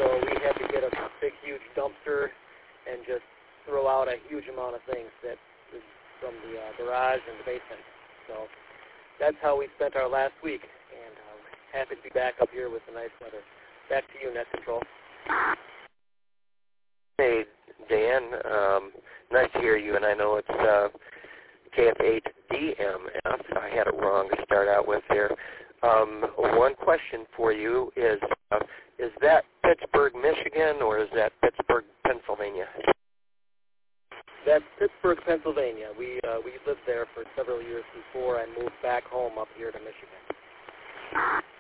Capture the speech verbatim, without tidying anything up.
so we had to get a big, huge dumpster and just throw out a huge amount of things that was from the uh, garage and the basement. So that's how we spent our last week, and uh, happy to be back up here with the nice weather. Back to you, Net Control. Hey, Dan. Um, nice to hear you, and I know it's uh, K F eight D M F. I had it wrong to start out with there. Um, one question for you is, uh, is that Pittsburgh, Michigan, or is that Pittsburgh, Pennsylvania? That's Pittsburgh, Pennsylvania. We uh, we lived there for several years before I moved back home up here to Michigan.